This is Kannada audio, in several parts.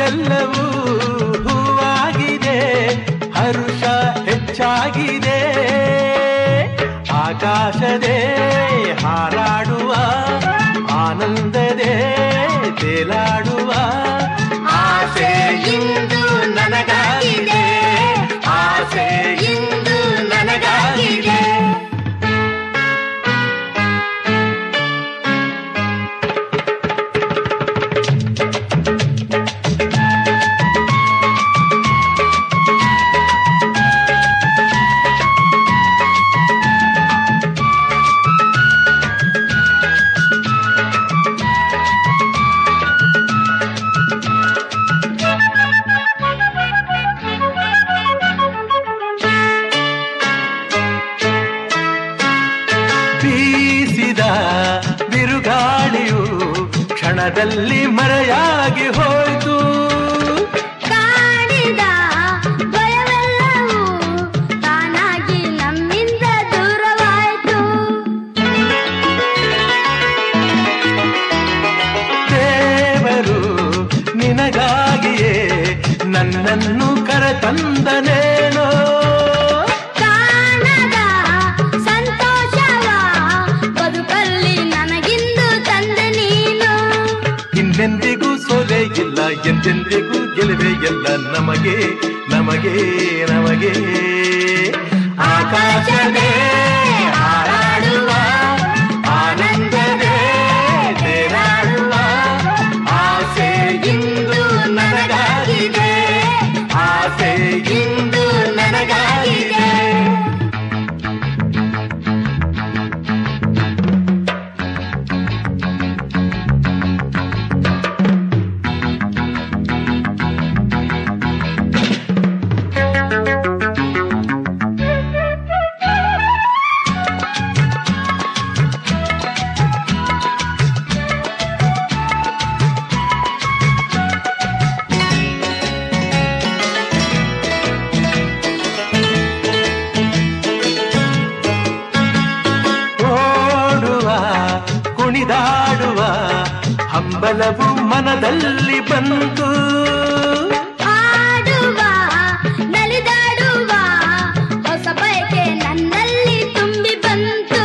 ಮನಸ್ಸೆಲ್ಲವೂ ಹೂವಾಗಿದೆ, ಹರುಷ ಹೆಚ್ಚಾಗಿದೆ. ಆಕಾಶದೇ ಹಾರಾಡುವ, ಆನಂದದೇ ತೇಲಾಡುವ ಆಸೆ ಇಂದು ನನಗಾಗಿದೆ, ಆಸೆ ಇಂದು ನನಗಾಗಿದೆ. ಬೀಸಿದ ಬಿರುಗಾಳಿಯು ಕ್ಷಣದಲ್ಲಿ ಮರೆಯಾಗಿ ಹೋಯಿತು. ಕಾಡಿದ ಭಯವೆಲ್ಲವೂ ತಾನಾಗಿ ನಮ್ಮಿಂದ ದೂರವಾಯಿತು. ದೇವರು ನಿನಗಾಗಿಯೇ ನನ್ನನ್ನು ಕರೆತಂದನೇನೋ. ಎಂದೆಂದಿಗೂ ಸೋಲೆ ಇಲ್ಲ, ಎಂದೆಂದಿಗೂ ಗೆಲುವೆ ಎಲ್ಲ ನಮಗೆ ನಮಗೆ ನಮಗೆ. ಆಕಾಶವೇ ಹಾರಾಡುವ, ಆನಂದವೇ ತೇಲಾಡುವ ಆಸೆ ಇಂದು ನನಗಾಗಿದೆ, ಆಸೆ ಇಂದು ನನಗಾಗಿದೆ. ಕುಣಿದಾಡುವ ಹಂಬಲವು ಮನದಲ್ಲಿ ಬಂತು. ಆಡುವ ನಲಿದಾಡುವ ಹೊಸ ಬಯಕೆ ನನ್ನಲ್ಲಿ ತುಂಬಿ ಬಂತು.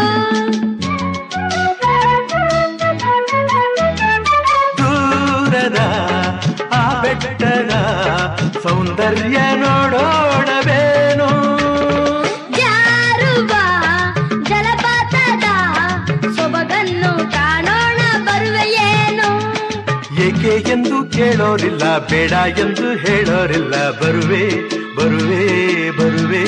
ದೂರದ ಆ ಬೆಟ್ಟದ ಸೌಂದರ್ಯ ನೋಡೋಣವೇನು. ಜಾರುವ ಜಲಪಾತದ ಸೊಬಗನ್ನು ಕಾಣೋಣ ಬರುವೆಯೇನು. ಏಕೆ ಎಂದು ಕೇಳೋರಿಲ್ಲ, ಬೇಡ ಎಂದು ಹೇಳೋರಿಲ್ಲ, ಬರುವೆ ಬರುವೆ ಬರುವೆ.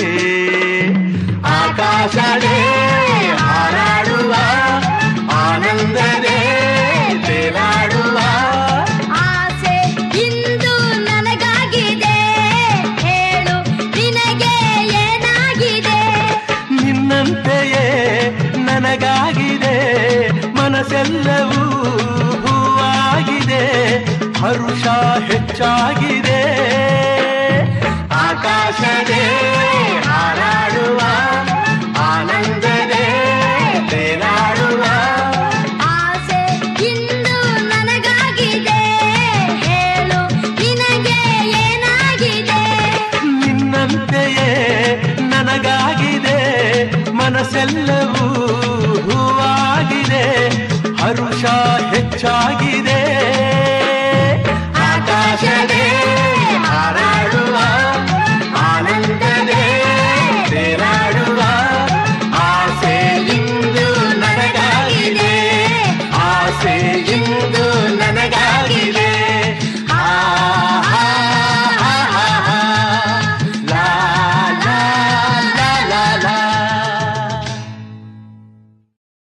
ಆಕಾಶವೇ ಹಾರಾಡುವ, ಆನಂದವೇ ತೇಲಾಡುವ ಆಸೆ ಇಂದು ನನಗಾಗಿದೆ, ಹೇಳು ನಿನಗೆ ಏನಾಗಿದೆ. ನಿನ್ನಂತೆಯೇ ನನಗಾಗಿದೆ, ಮನಸ್ಸೆಲ್ಲವೂ ಹೂವಾಗಿದೆ, ಹರುಷ ಹೆಚ್ಚಾಗಿದೆ. ಆಕಾಶವೇ ಹಾರಾಡುವ, ಆನಂದವೇ ತೇಲಾಡುವ ಆಸೆ ಇಂದು ನನಗಾಗಿದೆ, ಹೇಳು ನಿನಗೆ ಏನಾಗಿದೆ. ನಿನ್ನಂತೆಯೇ ನನಗಾಗಿದೆ, ಮನಸ್ಸೆಲ್ಲವೂ ಹೂವಾಗಿದೆ, ಹರುಷ ಹೆಚ್ಚಾಗಿದೆ.